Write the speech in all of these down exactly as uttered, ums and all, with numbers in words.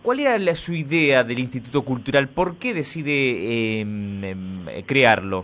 ¿cuál era la, su idea del Instituto Cultural? ¿Por qué decide eh, eh, crearlo?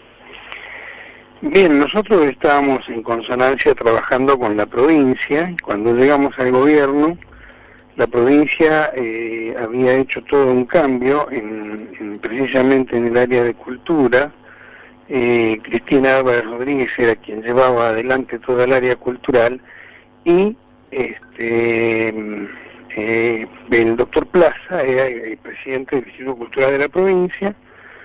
Bien, nosotros estábamos en consonancia trabajando con la provincia. Cuando llegamos al gobierno, la provincia eh, había hecho todo un cambio, en, en, precisamente en el área de cultura. Eh, Cristina Álvarez Rodríguez era quien llevaba adelante toda el área cultural, y este eh, el doctor Plaza era el presidente del Instituto Cultural de la provincia.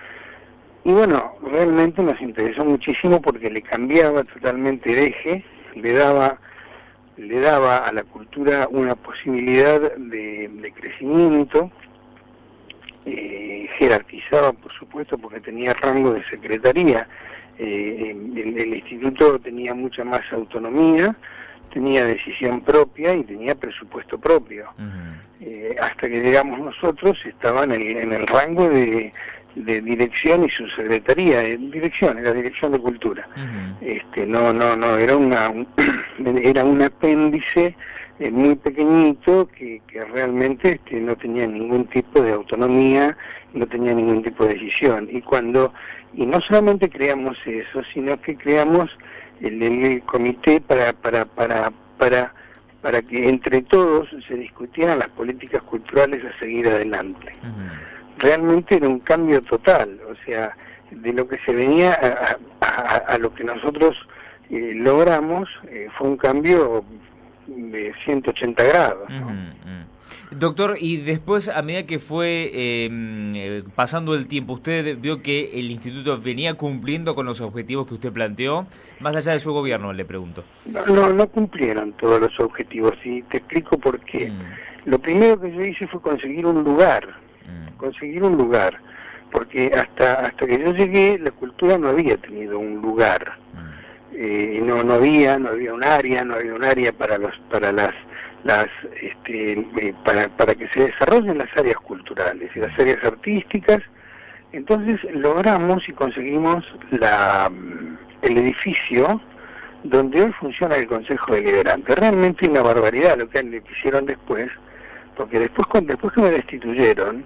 Y bueno, realmente nos interesó muchísimo porque le cambiaba totalmente de eje, le daba le daba a la cultura una posibilidad de, de crecimiento, eh, jerarquizaba, por supuesto, porque tenía rango de secretaría. Eh, el, el instituto tenía mucha más autonomía, tenía decisión propia y tenía presupuesto propio. Uh-huh. Eh, hasta que llegamos nosotros estaba en el, en el rango de, de dirección y subsecretaría. Eh, dirección, era dirección de cultura. Uh-huh. Este, no, no, no, era una un, era un apéndice eh, muy pequeñito que, que realmente este, no tenía ningún tipo de autonomía, no tenía ningún tipo de decisión. Y cuando y no solamente creamos eso, sino que creamos el, el, el comité para para para para para que entre todos se discutieran las políticas culturales a seguir adelante. Uh-huh. Realmente era un cambio total, o sea, de lo que se venía a, a, a lo que nosotros eh, logramos, eh, fue un cambio de ciento ochenta grados, ¿no? Uh-huh, uh-huh. Doctor, y después, a medida que fue eh, pasando el tiempo, ¿usted vio que el instituto venía cumpliendo con los objetivos que usted planteó? Más allá de su gobierno, le pregunto. No, no, no cumplieron todos los objetivos, y te explico por qué. Mm. Lo primero que yo hice fue conseguir un lugar, mm. conseguir un lugar, porque hasta hasta que yo llegué, la cultura no había tenido un lugar. Mm. Eh, no no había no había un área, no había un área para los para las las este eh, para para que se desarrollen las áreas culturales y las áreas artísticas. Entonces logramos y conseguimos la el edificio donde hoy funciona el Consejo Deliberante. Realmente una barbaridad lo que le hicieron después, porque después cuando después que me destituyeron,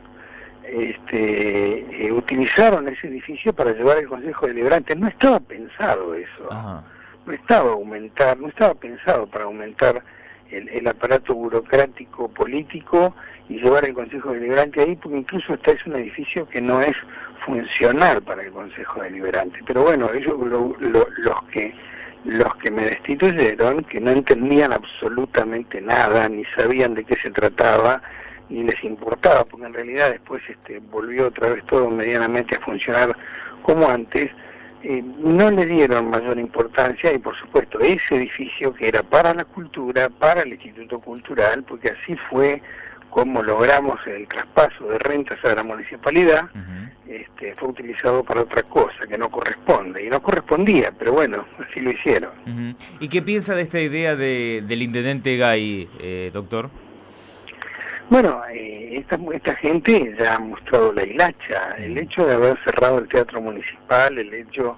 este eh, utilizaron ese edificio para llevar el Consejo Deliberante. No estaba pensado eso. Ajá. No estaba aumentar, no estaba pensado para aumentar el, el aparato burocrático político y llevar el Consejo Deliberante ahí, porque incluso este es un edificio que no es funcional para el Consejo Deliberante. Pero bueno, ellos lo, lo, los que los que me destituyeron, que no entendían absolutamente nada, ni sabían de qué se trataba, ni les importaba, porque en realidad después este volvió otra vez todo medianamente a funcionar como antes, eh, no le dieron mayor importancia, y por supuesto ese edificio que era para la cultura, para el Instituto Cultural, porque así fue como logramos el traspaso de rentas a la municipalidad, uh-huh. este, fue utilizado para otra cosa que no corresponde, y no correspondía, pero bueno, así lo hicieron. Uh-huh. ¿Y qué piensa de esta idea de, del intendente Gay, eh, doctor? Bueno, eh, esta, esta gente ya ha mostrado la hilacha. El hecho de haber cerrado el teatro municipal, el hecho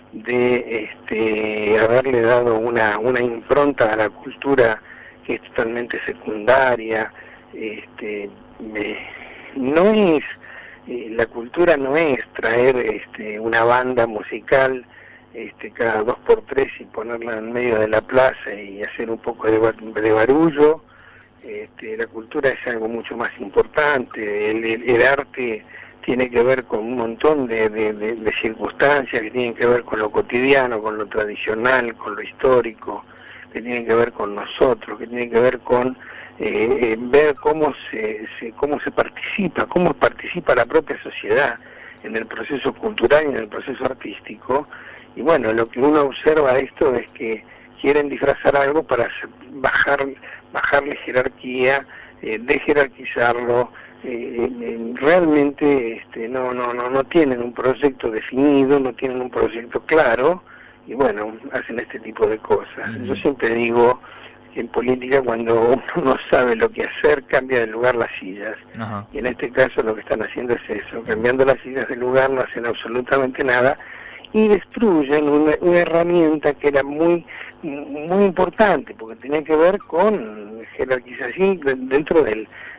de este, haberle dado una, una impronta a la cultura que es totalmente secundaria, este, eh, no es, eh, la cultura no es traer este, una banda musical este, cada dos por tres y ponerla en medio de la plaza y hacer un poco de, de barullo. Este, la cultura es algo mucho más importante. El, el, el arte tiene que ver con un montón de, de, de, de circunstancias que tienen que ver con lo cotidiano, con lo tradicional, con lo histórico, que tienen que ver con nosotros, que tienen que ver con eh, ver cómo se, se cómo se participa, cómo participa la propia sociedad en el proceso cultural y en el proceso artístico. Y bueno, lo que uno observa de esto es que quieren disfrazar algo para bajar bajarle jerarquía, eh, desjerarquizarlo. Eh, eh, realmente este, no no no no tienen un proyecto definido, no tienen un proyecto claro, y bueno, hacen este tipo de cosas. Uh-huh. Yo siempre digo que en política, cuando uno no sabe lo que hacer, cambia de lugar las sillas. Uh-huh. Y en este caso lo que están haciendo es eso, cambiando las sillas de lugar, no hacen absolutamente nada y destruyen una, una herramienta que era muy muy importante, porque tenía que ver con jerarquización dentro del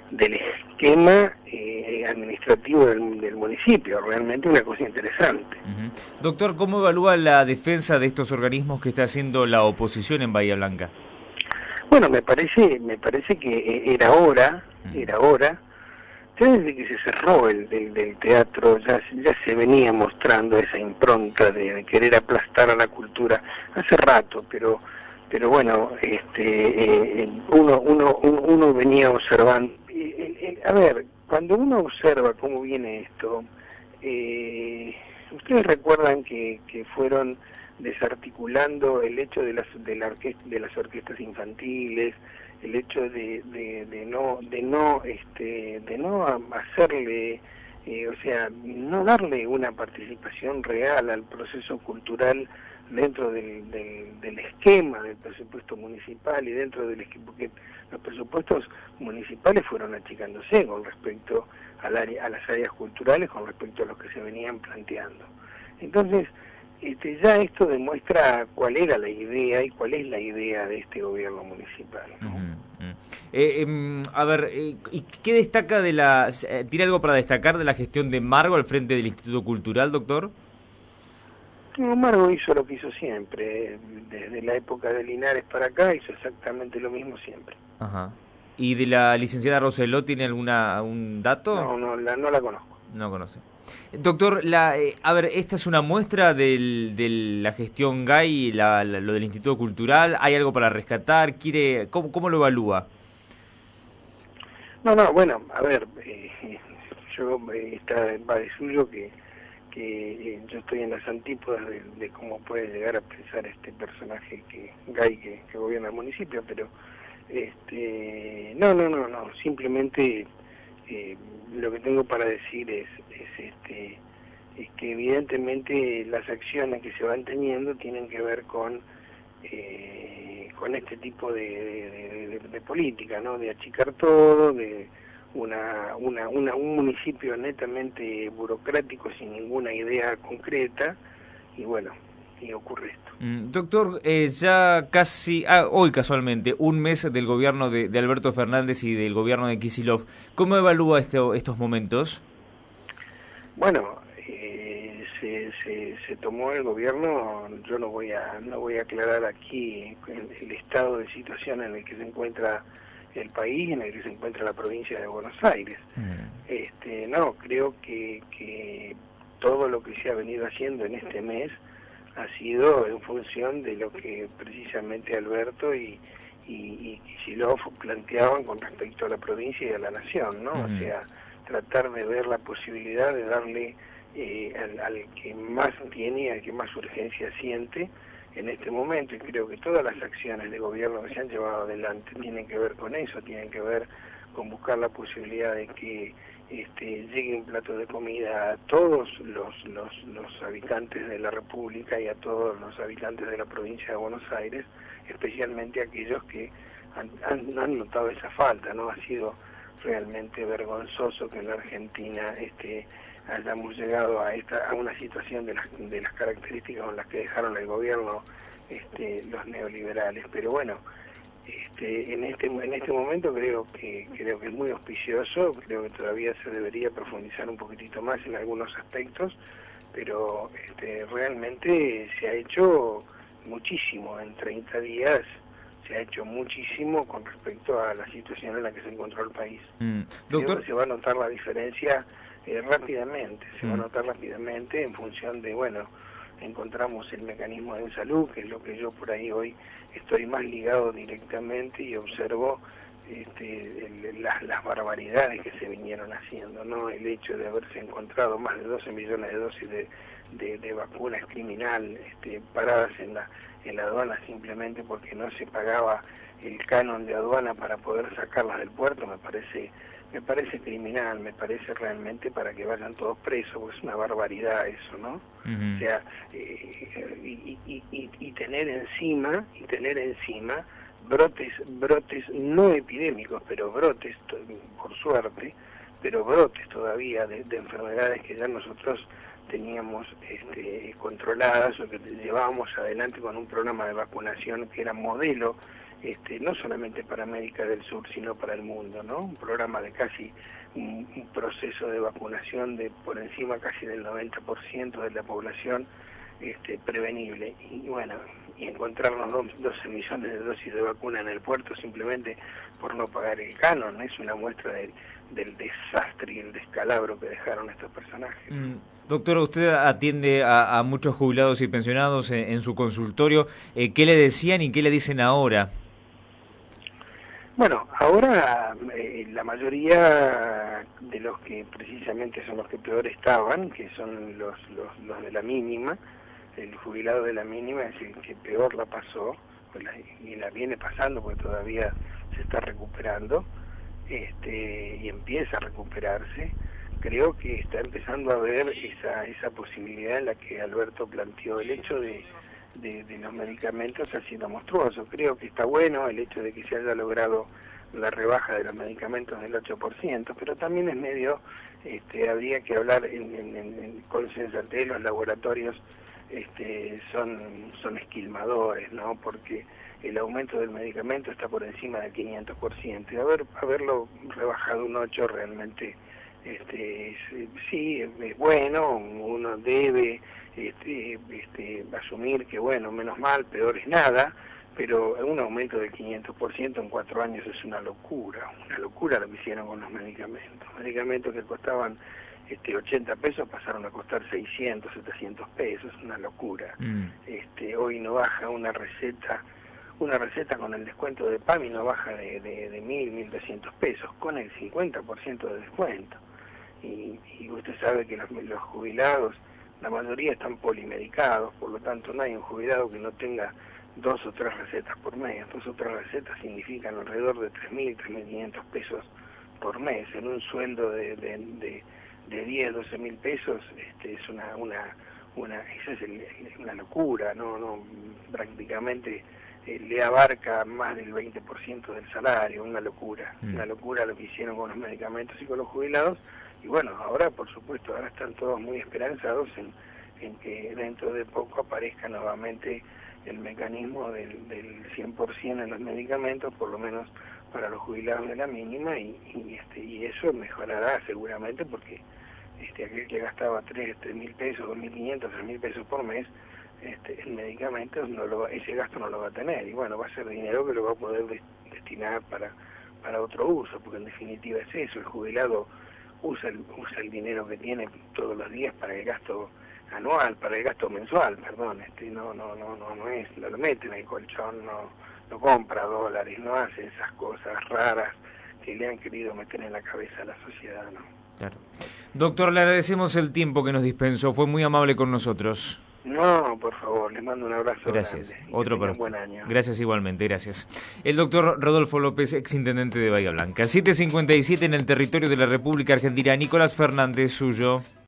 del esquema eh, administrativo del, del municipio. Realmente una cosa interesante. Uh-huh. Doctor, ¿cómo evalúa la defensa de estos organismos que está haciendo la oposición en Bahía Blanca? Bueno, me parece, me parece que era hora, uh-huh. era hora. Ya desde que se cerró el del, del teatro ya, ya se venía mostrando esa impronta de, de querer aplastar a la cultura hace rato, pero pero bueno, este eh, uno, uno uno venía observando. Eh, eh, a ver, cuando uno observa cómo viene esto, eh, ustedes recuerdan que, que fueron desarticulando el hecho de las de, la orquesta, de las orquestas infantiles, el hecho de, de, de no de no este de no hacerle eh, o sea no darle una participación real al proceso cultural dentro del, del, del esquema del presupuesto municipal y dentro del esquema, porque los presupuestos municipales fueron achicándose con respecto al área, a las áreas culturales, con respecto a los que se venían planteando. Entonces Este, ya esto demuestra cuál era la idea y cuál es la idea de este gobierno municipal, ¿no? Uh-huh, uh-huh. Eh, eh, a ver, eh, ¿y qué destaca de la... Eh, ¿tiene algo para destacar de la gestión de Margo al frente del Instituto Cultural, doctor? No, Margo hizo lo que hizo siempre, desde la época de Linares para acá hizo exactamente lo mismo siempre. Ajá. ¿Y de la licenciada Roseló tiene alguna algún dato? No, no la, no la conozco. No conoce. Doctor, la, eh, a ver, esta es una muestra del, de la gestión G A I, la, la, lo del Instituto Cultural. ¿Hay algo para rescatar? ¿Quiere cómo, cómo lo evalúa? No, no, bueno, a ver, eh, yo eh, está va de suyo que, que eh, yo estoy en las antípodas de, de cómo puede llegar a pensar este personaje que G A I que, que gobierna el municipio, pero este no, no, no, no, simplemente eh, lo que tengo para decir es, es este es que evidentemente las acciones que se van teniendo tienen que ver con eh, con este tipo de, de, de, de política, ¿no? De achicar todo, de una, una, una un municipio netamente burocrático sin ninguna idea concreta, y bueno, y ocurre esto. Mm, doctor, eh, ya casi, ah, hoy casualmente, un mes del gobierno de, de Alberto Fernández y del gobierno de Kicillof. ¿Cómo evalúa este, estos momentos? Bueno, eh, se, se, se tomó el gobierno, yo no voy a no voy a aclarar aquí el, el estado de situación en el que se encuentra el país, en el que se encuentra la provincia de Buenos Aires. Mm. Este, no, creo que, que todo lo que se ha venido haciendo en este mes ha sido en función de lo que precisamente Alberto y, y, y Kicillof planteaban con respecto a la provincia y a la nación, ¿no? Mm. O sea, tratar de ver la posibilidad de darle eh, al, al que más tiene, al que más urgencia siente en este momento, y creo que todas las acciones de gobierno que se han llevado adelante tienen que ver con eso, tienen que ver con buscar la posibilidad de que este, llegue un plato de comida a todos los, los, los habitantes de la República y a todos los habitantes de la provincia de Buenos Aires, especialmente aquellos que han, han, han notado esa falta, ¿no? Ha sido realmente vergonzoso que en la Argentina este, hayamos llegado a esta a una situación de las, de las características con las que dejaron el gobierno este, los neoliberales, pero bueno, este, en este en este momento creo que creo que es muy auspicioso, creo que todavía se debería profundizar un poquitito más en algunos aspectos, pero este, realmente se ha hecho muchísimo en treinta días. Se ha hecho muchísimo con respecto a la situación en la que se encontró el país. Mm. Doctor, se va a notar la diferencia eh, rápidamente, se mm. va a notar rápidamente en función de, bueno, encontramos el mecanismo de salud, que es lo que yo por ahí hoy estoy más ligado directamente y observo este, el, las, las barbaridades que se vinieron haciendo, ¿no? El hecho de haberse encontrado más de doce millones de dosis de, de, de vacunas criminal este, paradas en la en la aduana simplemente porque no se pagaba el canon de aduana para poder sacarlas del puerto, me parece me parece criminal, me parece realmente para que vayan todos presos, porque es una barbaridad eso, ¿no? Uh-huh. O sea, eh, y, y, y, y tener encima, y tener encima brotes, brotes no epidémicos, pero brotes, por suerte, pero brotes todavía de, de enfermedades que ya nosotros teníamos este, controladas o que llevábamos adelante con un programa de vacunación que era modelo este, no solamente para América del Sur, sino para el mundo, ¿no? Un programa de casi un, un proceso de vacunación de por encima casi del noventa por ciento de la población este, prevenible. Y bueno, y encontrarnos doce millones de dosis de vacuna en el puerto simplemente por no pagar el canon, es una muestra de, del desastre y el descalabro que dejaron estos personajes. Mm. Doctor, usted atiende a, a muchos jubilados y pensionados en, en su consultorio. Eh, ¿Qué le decían y qué le dicen ahora? Bueno, ahora eh, la mayoría de los que precisamente son los que peor estaban, que son los, los, los de la mínima, el jubilado de la mínima es el que peor la pasó, pues la, y la viene pasando porque todavía se está recuperando, este, y empieza a recuperarse. Creo que está empezando a ver esa, esa posibilidad en la que Alberto planteó. El hecho de, de, de los medicamentos ha sido monstruoso. Creo que está bueno el hecho de que se haya logrado la rebaja de los medicamentos del ocho por ciento, pero también es medio, este, habría que hablar en, en, en con sensatez. Los laboratorios este, son, son esquilmadores, ¿no? Porque el aumento del medicamento está por encima del quinientos por ciento, y haber, haberlo rebajado un ocho por ciento realmente... Este, es, sí, es bueno, uno debe este, este, asumir que bueno, menos mal, peor es nada, pero un aumento del quinientos por ciento en cuatro años es una locura, una locura lo que hicieron con los medicamentos. Medicamentos que costaban este, ochenta pesos pasaron a costar seiscientos, setecientos pesos, una locura. Mm. Este, hoy no baja una receta, una receta con el descuento de P A M I no baja de, de, de mil, mil doscientos pesos, con el cincuenta por ciento de descuento. Y, y usted sabe que los, los jubilados, la mayoría están polimedicados, por lo tanto no hay un jubilado que no tenga dos o tres recetas por mes. Dos o tres recetas significan alrededor de tres mil, tres mil quinientos pesos por mes. En un sueldo de, de, de, de diez, doce mil pesos, este, es una, una, una, esa es el, una locura, no, no, prácticamente eh, le abarca más del veinte por ciento del salario, una locura, mm. una locura lo que hicieron con los medicamentos y con los jubilados. Y bueno, ahora por supuesto, ahora están todos muy esperanzados en, en que dentro de poco aparezca nuevamente el mecanismo del, del cien por ciento en los medicamentos, por lo menos para los jubilados de la mínima, y, y, este, y eso mejorará seguramente porque este, aquel que gastaba tres mil pesos, dos mil quinientos, tres mil pesos por mes, este, en medicamentos, no lo va, ese gasto no lo va a tener, y bueno, va a ser dinero que lo va a poder de, destinar para, para otro uso, porque en definitiva es eso, el jubilado usa el, usa el dinero que tiene todos los días para el gasto anual, para el gasto mensual, perdón, este no no no no no es, lo mete en el colchón, no, no compra dólares, no hace esas cosas raras que le han querido meter en la cabeza a la sociedad, ¿no? Claro. Doctor, le agradecemos el tiempo que nos dispensó, fue muy amable con nosotros. No, por favor, les mando un abrazo. Gracias. Grande. Otro para un buen año. Gracias igualmente, gracias. El doctor Rodolfo López, exintendente de Bahía Blanca. siete cincuenta y siete en el territorio de la República Argentina. Nicolás Fernández, suyo.